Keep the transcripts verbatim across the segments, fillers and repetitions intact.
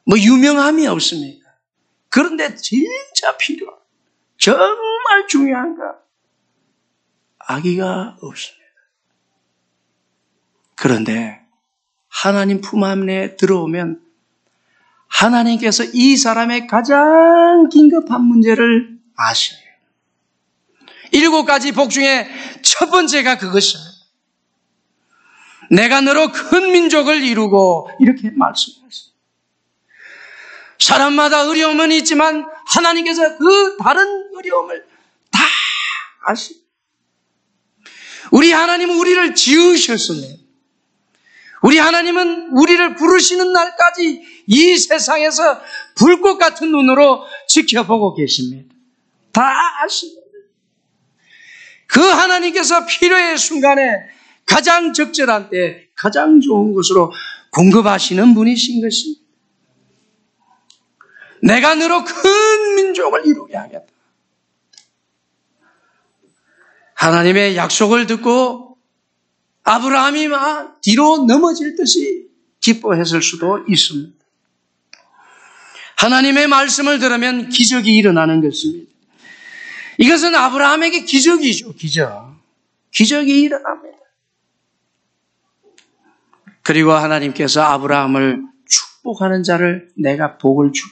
뭐 유명함이 없습니다. 그런데 진짜 필요한, 정말 중요한 거, 아기가 없습니다. 그런데 하나님 품 안에 들어오면 하나님께서 이 사람의 가장 긴급한 문제를 아셔요. 일곱 가지 복 중에 첫 번째가 그것입니다. 내가 너로 큰 민족을 이루고, 이렇게 말씀하셨습니다. 사람마다 어려움은 있지만 하나님께서 그 다른 어려움을 다 아십니다. 우리 하나님은 우리를 지으셨습니다. 우리 하나님은 우리를 부르시는 날까지 이 세상에서 불꽃 같은 눈으로 지켜보고 계십니다. 다 아십니다. 그 하나님께서 필요의 순간에 가장 적절한 때 가장 좋은 것으로 공급하시는 분이신 것입니다. 내가 너로 큰 민족을 이루게 하겠다. 하나님의 약속을 듣고 아브라함이 막 뒤로 넘어질 듯이 기뻐했을 수도 있습니다. 하나님의 말씀을 들으면 기적이 일어나는 것입니다. 이것은 아브라함에게 기적이죠. 기적. 기적이 일어납니다. 그리고 하나님께서 아브라함을 축복하는 자를 내가 복을 주고,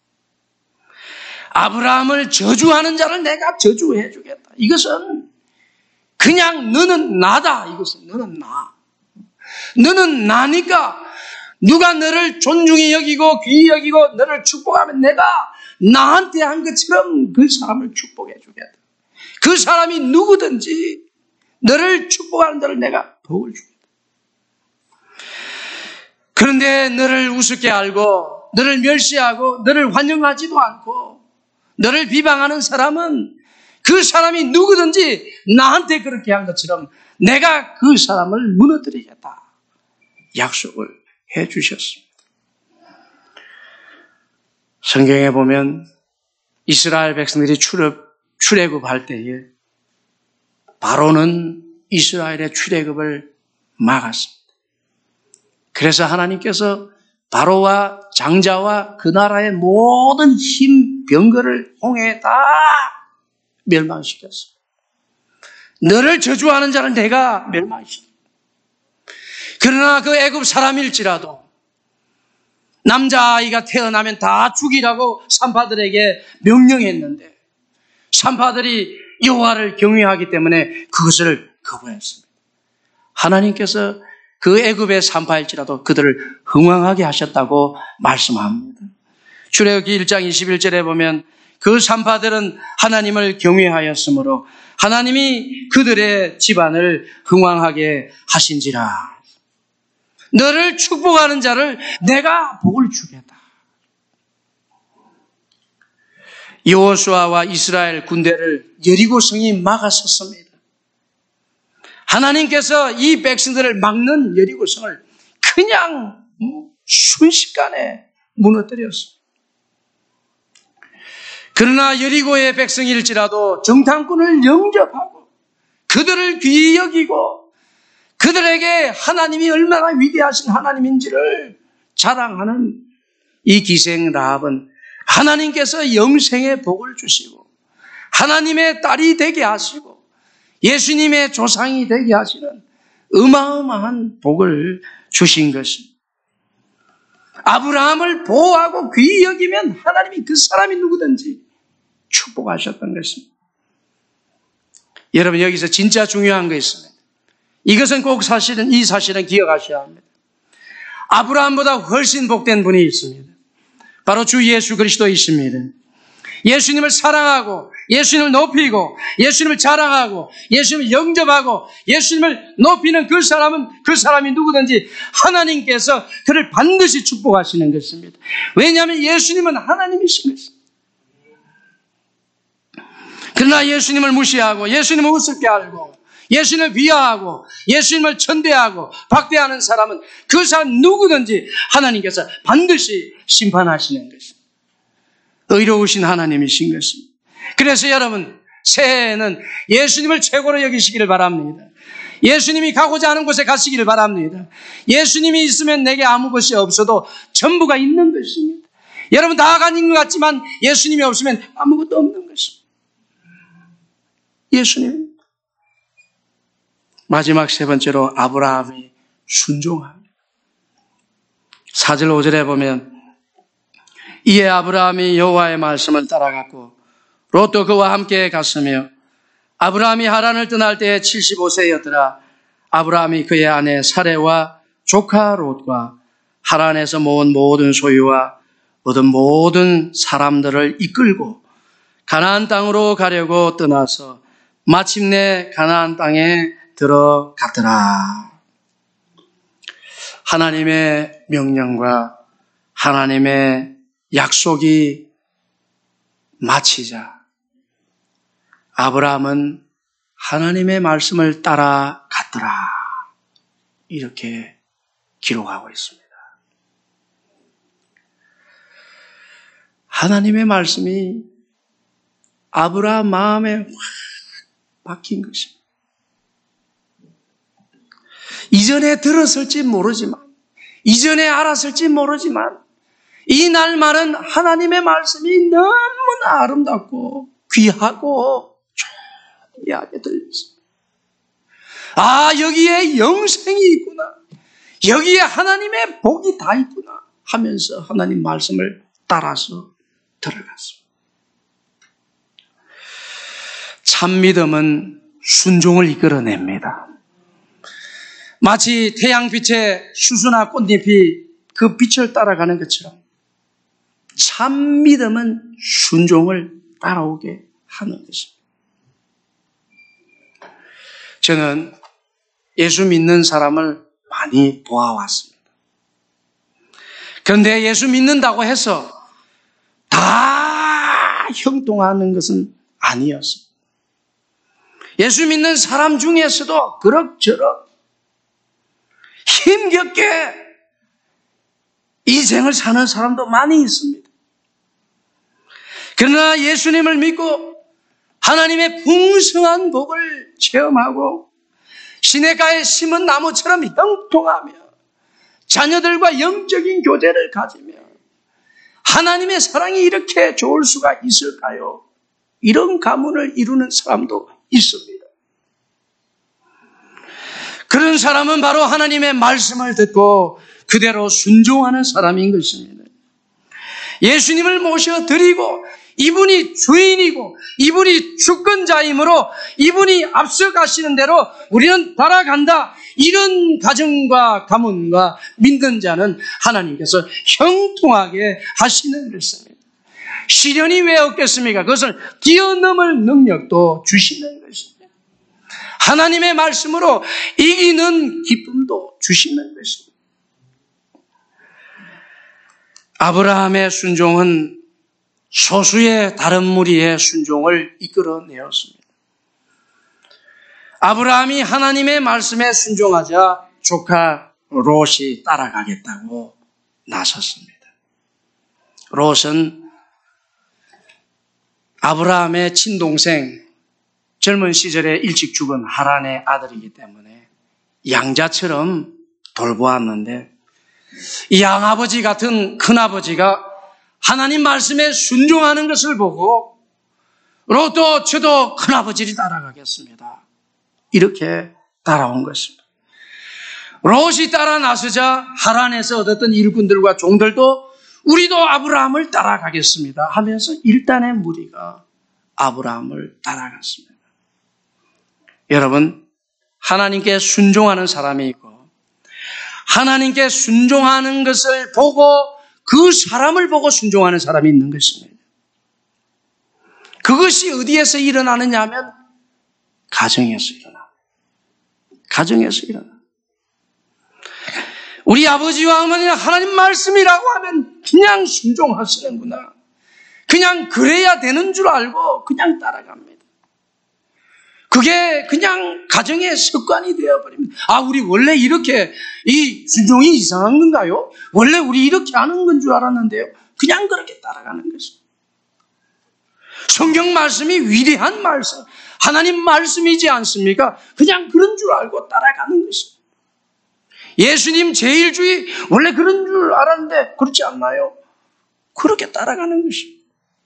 아브라함을 저주하는 자를 내가 저주해 주겠다. 이것은 그냥 너는 나다. 이것은 너는 나. 너는 나니까 누가 너를 존중히 여기고 귀히 여기고 너를 축복하면 내가 나한테 한 것처럼 그 사람을 축복해 주겠다. 그 사람이 누구든지 너를 축복하는 자를 내가 복을 주겠다. 그런데 너를 우습게 알고 너를 멸시하고 너를 환영하지도 않고 너를 비방하는 사람은 그 사람이 누구든지 나한테 그렇게 한 것처럼 내가 그 사람을 무너뜨리겠다. 약속을 해 주셨습니다. 성경에 보면 이스라엘 백성들이 출애굽, 출애굽할 때에 바로는 이스라엘의 출애굽을 막았습니다. 그래서 하나님께서 바로와 장자와 그 나라의 모든 힘, 병거를 홍해에 다 멸망시켰습니다. 너를 저주하는 자는 내가 멸망시켰습니다. 그러나 그 애굽 사람일지라도 남자아이가 태어나면 다 죽이라고 산파들에게 명령했는데 산파들이 여호와를 경외하기 때문에 그것을 거부했습니다. 하나님께서 그 애굽의 산파일지라도 그들을 흥왕하게 하셨다고 말씀합니다. 출애굽기 일 장 이십일 절에 보면 그 산파들은 하나님을 경외하였으므로 하나님이 그들의 집안을 흥왕하게 하신지라. 너를 축복하는 자를 내가 복을 주겠다. 여호수아와 이스라엘 군대를 여리고성이 막았었습니다. 하나님께서 이 백성들을 막는 여리고성을 그냥 순식간에 무너뜨렸습니다. 그러나 여리고의 백성일지라도 정탐꾼을 영접하고 그들을 귀히 여기고 그들에게 하나님이 얼마나 위대하신 하나님인지를 자랑하는 이 기생 라합은 하나님께서 영생의 복을 주시고 하나님의 딸이 되게 하시고 예수님의 조상이 되게 하시는 어마어마한 복을 주신 것입니다. 아브라함을 보호하고 귀히 여기면 하나님이 그 사람이 누구든지 축복하셨던 것입니다. 여러분, 여기서 진짜 중요한 거 있습니다. 이것은 꼭 사실은, 이 사실은 기억하셔야 합니다. 아브라함보다 훨씬 복된 분이 있습니다. 바로 주 예수 그리스도이십니다. 예수님을 사랑하고 예수님을 높이고 예수님을 자랑하고 예수님을 영접하고 예수님을 높이는 그 사람은 그 사람이 누구든지 하나님께서 그를 반드시 축복하시는 것입니다. 왜냐하면 예수님은 하나님이신 것입니다. 그러나 예수님을 무시하고 예수님을 우습게 알고 예수님을 비하하고 예수님을 천대하고 박대하는 사람은 그 사람 누구든지 하나님께서 반드시 심판하시는 것입니다. 의로우신 하나님이신 것입니다. 그래서 여러분, 새해에는 예수님을 최고로 여기시기를 바랍니다. 예수님이 가고자 하는 곳에 가시기를 바랍니다. 예수님이 있으면 내게 아무 것이 없어도 전부가 있는 것입니다. 여러분 다 가진 것 같지만 예수님이 없으면 아무것도 없는 것입니다. 예수님. 마지막 세 번째로 아브라함이 순종합니다. 사 절 오 절에 보면 이에 아브라함이 여호와의 말씀을 따라갔고 롯도 그와 함께 갔으며 아브라함이 하란을 떠날 때에 칠십오 세였더라. 아브라함이 그의 아내 사레와 조카 롯과 하란에서 모은 모든 소유와 얻은 모든 사람들을 이끌고 가나안 땅으로 가려고 떠나서 마침내 가나안 땅에 들어갔더라. 하나님의 명령과 하나님의 약속이 마치자 아브라함은 하나님의 말씀을 따라갔더라. 이렇게 기록하고 있습니다. 하나님의 말씀이 아브라함 마음에 확 박힌 것입니다. 이전에 들었을지 모르지만, 이전에 알았을지 모르지만, 이 날말은 하나님의 말씀이 너무나 아름답고 귀하고 존귀하게 들렸습니다. 아, 여기에 영생이 있구나. 여기에 하나님의 복이 다 있구나 하면서 하나님 말씀을 따라서 들어갔습니다. 참 믿음은 순종을 이끌어냅니다. 마치 태양빛에 수수나 꽃잎이 그 빛을 따라가는 것처럼 참 믿음은 순종을 따라오게 하는 것입니다. 저는 예수 믿는 사람을 많이 보아왔습니다. 그런데 예수 믿는다고 해서 다 형통하는 것은 아니었습니다. 예수 믿는 사람 중에서도 그럭저럭 힘겹게 인생을 사는 사람도 많이 있습니다. 그러나 예수님을 믿고 하나님의 풍성한 복을 체험하고 시냇가에 심은 나무처럼 형통하며 자녀들과 영적인 교제를 가지며 하나님의 사랑이 이렇게 좋을 수가 있을까요? 이런 가문을 이루는 사람도 있습니다. 그런 사람은 바로 하나님의 말씀을 듣고 그대로 순종하는 사람인 것입니다. 예수님을 모셔드리고 이분이 주인이고 이분이 주권자이므로 이분이 앞서가시는 대로 우리는 따라간다. 이런 가정과 가문과 믿는 자는 하나님께서 형통하게 하시는 것입니다. 시련이 왜 없겠습니까? 그것을 뛰어넘을 능력도 주시는 것입니다. 하나님의 말씀으로 이기는 기쁨도 주시는 것입니다. 아브라함의 순종은 소수의 다른 무리의 순종을 이끌어내었습니다. 아브라함이 하나님의 말씀에 순종하자 조카 롯이 따라가겠다고 나섰습니다. 롯은 아브라함의 친동생, 젊은 시절에 일찍 죽은 하란의 아들이기 때문에 양자처럼 돌보았는데 이 양아버지 같은 큰아버지가 하나님 말씀에 순종하는 것을 보고 롯도 저도 큰아버지를 따라가겠습니다. 이렇게 따라온 것입니다. 롯이 따라 나서자 하란에서 얻었던 일꾼들과 종들도 우리도 아브라함을 따라가겠습니다 하면서 일단의 무리가 아브라함을 따라갔습니다. 여러분, 하나님께 순종하는 사람이 있고 하나님께 순종하는 것을 보고 그 사람을 보고 순종하는 사람이 있는 것입니다. 그것이 어디에서 일어나느냐 하면 가정에서 일어나. 가정에서 일어나. 우리 아버지와 어머니는 하나님 말씀이라고 하면 그냥 순종하시는구나. 그냥 그래야 되는 줄 알고 그냥 따라갑니다. 그게 그냥 가정의 습관이 되어버립니다. 아, 우리 원래 이렇게 이 순종이 이상한 건가요? 원래 우리 이렇게 하는 건 줄 알았는데요. 그냥 그렇게 따라가는 것입니다. 성경 말씀이 위대한 말씀, 하나님 말씀이지 않습니까? 그냥 그런 줄 알고 따라가는 것입니다. 예수님 제일주의 원래 그런 줄 알았는데 그렇지 않나요? 그렇게 따라가는 것입니다.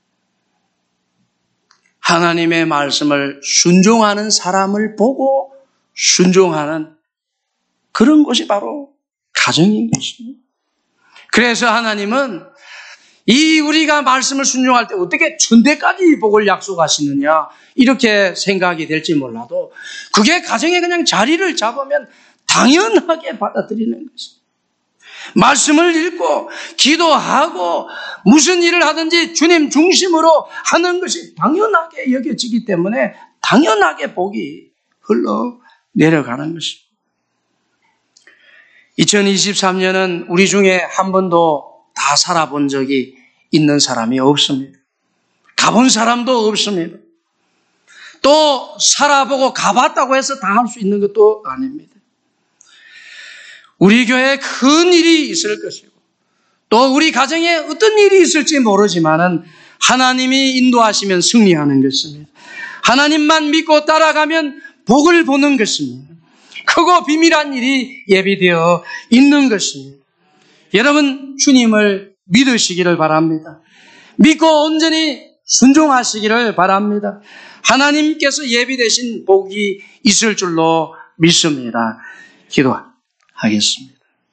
하나님의 말씀을 순종하는 사람을 보고 순종하는 그런 것이 바로 가정인 것입니다. 그래서 하나님은 이 우리가 말씀을 순종할 때 어떻게 천대까지 복을 약속하시느냐 이렇게 생각이 될지 몰라도 그게 가정에 그냥 자리를 잡으면 당연하게 받아들이는 것입니다. 말씀을 읽고 기도하고 무슨 일을 하든지 주님 중심으로 하는 것이 당연하게 여겨지기 때문에 당연하게 복이 흘러 내려가는 것입니다. 이천이십삼 년은 우리 중에 한 번도 다 살아본 적이 있는 사람이 없습니다. 가본 사람도 없습니다. 또 살아보고 가봤다고 해서 다 할 수 있는 것도 아닙니다. 우리 교회에 큰 일이 있을 것이고 또 우리 가정에 어떤 일이 있을지 모르지만은 하나님이 인도하시면 승리하는 것입니다. 하나님만 믿고 따라가면 복을 보는 것입니다. 크고 비밀한 일이 예비되어 있는 것입니다. 여러분 주님을 믿으시기를 바랍니다. 믿고 온전히 순종하시기를 바랍니다. 하나님께서 예비되신 복이 있을 줄로 믿습니다. 기도하겠습니다.